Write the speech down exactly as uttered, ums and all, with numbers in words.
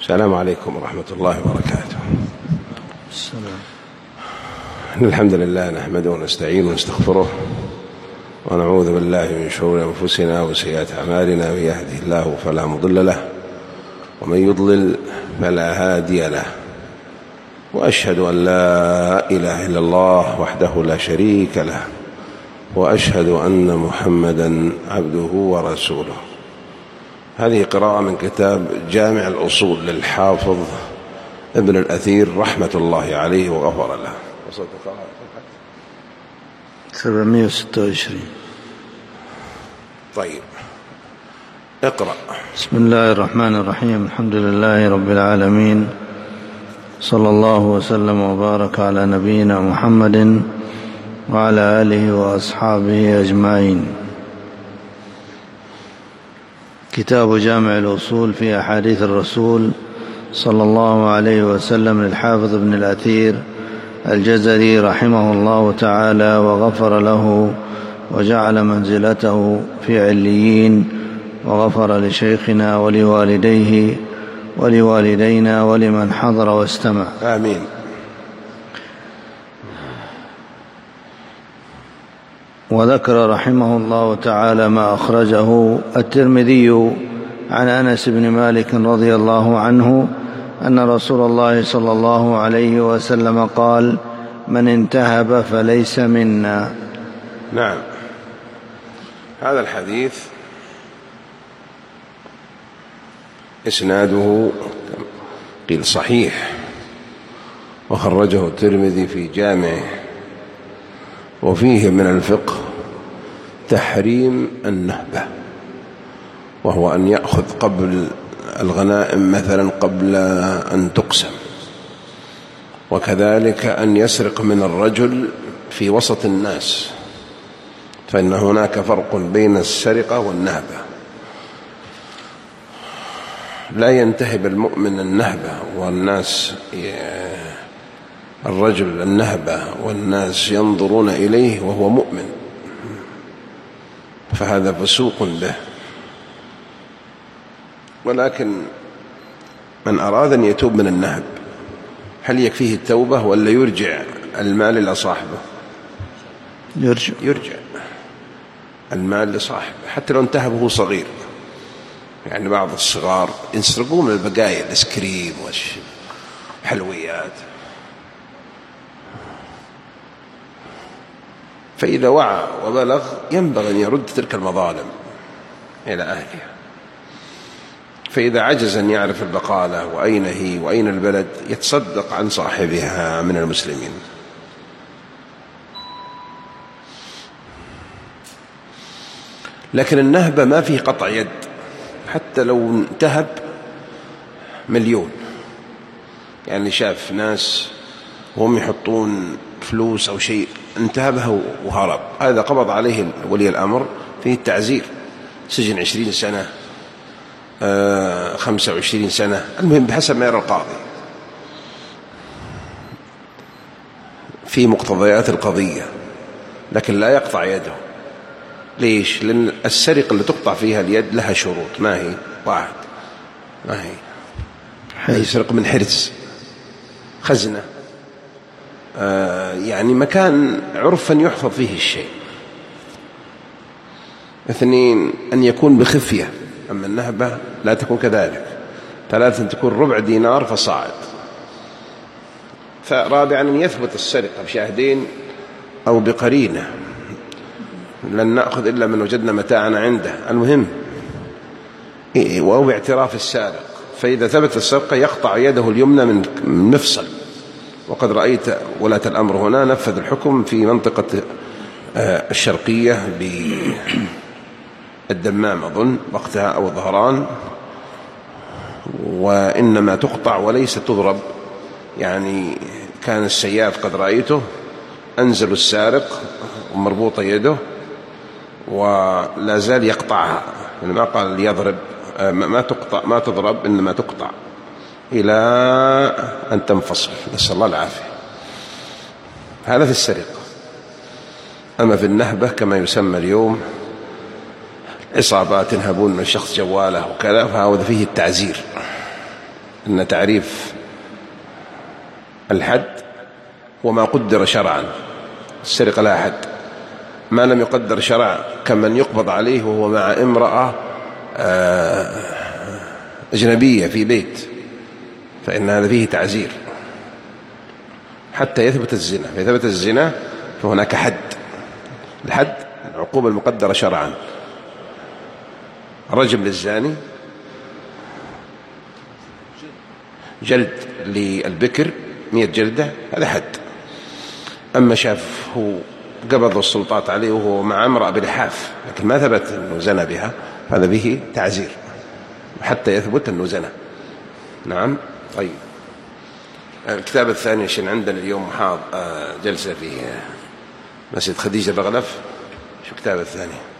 السلام عليكم ورحمة الله وبركاته. السلام. الحمد لله نحمده ونستعينه ونستغفره ونعوذ بالله من شرور أنفسنا وسيئات أعمالنا، من يهده الله فلا مضل له ومن يضلل فلا هادي له، وأشهد أن لا إله إلا الله وحده لا شريك له، وأشهد أن محمدا عبده ورسوله. هذه قراءة من كتاب جامع الأصول للحافظ ابن الأثير رحمة الله عليه وغفر له. سبعمائة وستة وعشرين. طيب اقرأ. بسم الله الرحمن الرحيم. الحمد لله رب العالمين، صلى الله وسلم وبارك على نبينا محمد وعلى آله وأصحابه أجمعين. كتاب جامع الأصول في أحاديث الرسول صلى الله عليه وسلم للحافظ ابن الأثير الجزري رحمه الله تعالى وغفر له وجعل منزلته في عليين، وغفر لشيخنا ولوالديه ولوالدينا ولمن حضر واستمع، آمين. وذكر رحمه الله تعالى ما أخرجه الترمذي عن أنس بن مالك رضي الله عنه أن رسول الله صلى الله عليه وسلم قال: من انتهب فليس منا. نعم، هذا الحديث إسناده قيل صحيح، وخرجه الترمذي في جامعه، وفيه من الفقه تحريم النهبة، وهو أن يأخذ قبل الغنائم مثلا قبل أن تقسم، وكذلك أن يسرق من الرجل في وسط الناس، فإن هناك فرق بين السرقة والنهبة. لا ينتهب المؤمن النهبة والناس الرجل النهبة والناس ينظرون إليه وهو مؤمن، فهذا فسوق به. ولكن من أراد أن يتوب من النهب، هل يكفيه التوبة ولا يرجع المال إلى صاحبه؟ يرجع, يرجع المال لصاحبه، حتى لو انتهبه صغير. يعني بعض الصغار يسرقون من البقايا، الاسكريم والحلويات، فإذا وعى وبلغ ينبغي أن يرد تلك المظالم إلى أهلها. فإذا عجز أن يعرف البقالة وأين هي وأين البلد، يتصدق عن صاحبها من المسلمين. لكن النهبة ما فيه قطع يد، حتى لو انتهب مليون. يعني شاف ناس وهم يحطون فلوس أو شيء، انتهبها وهرب، هذا قبض عليه ولي الأمر، فيه التعزير، سجن عشرين سنة، آه خمسة وعشرين سنة، المهم بحسب ما يرى القاضي في مقتضيات القضية، لكن لا يقطع يده. ليش؟ لأن السرقة اللي تقطع فيها اليد لها شروط. ما هي؟ واحد، ما هي؟ يسرق من حرز، خزنة، آه يعني مكان عرفا يحفظ فيه الشيء. اثنين، أن يكون بخفية، أما النهبة لا تكون كذلك. ثلاثة، أن تكون ربع دينار فصاعد. فرابعا، أن يثبت السرقة بشاهدين أو بقرينة، لن نأخذ إلا من وجدنا متاعنا عنده، المهم وهو باعتراف السارق. فإذا ثبت السرقة يقطع يده اليمنى من مفصل، وقد رأيت ولاة الأمر هنا نفذ الحكم في منطقة الشرقية بالدمام أظن وقتها أو الظهران، وإنما تقطع وليس تضرب. يعني كان السياف قد رأيته أنزل السارق ومربوطة يده ولا زال يقطعها، يعني ما قال يضرب، ما تقطع، ما تضرب، إنما تقطع إلى أن تنفصل، نسأل الله العافية. هذا في السرقة. أما في النهبة كما يسمى اليوم، عصابات ينهبون من شخص جواله وكذا، فهذا فيه التعزير. أن تعريف الحد هو ما قدر شرعا. السرقة لها حد، ما لم يقدر شرعا كمن يقبض عليه وهو مع امرأة أجنبية في بيت، فإن هذا فيه تعزير حتى يثبت الزنا. فإذا ثبت الزنا فهناك حد. الحد العقوبة المقدرة شرعا. رجم للزاني، جلد للبكر مئة جلدة، هذا حد. أما شاف هو قبض السلطات عليه وهو مع امرأة بلحاف لكن ما ثبت أنه زنى بها، هذا به تعزير حتى يثبت أنه زنى. نعم. طيب، الكتاب الثاني عشان عندنا اليوم محاض جلسة في مسجد خديجة بغلف. شو الكتاب الثاني؟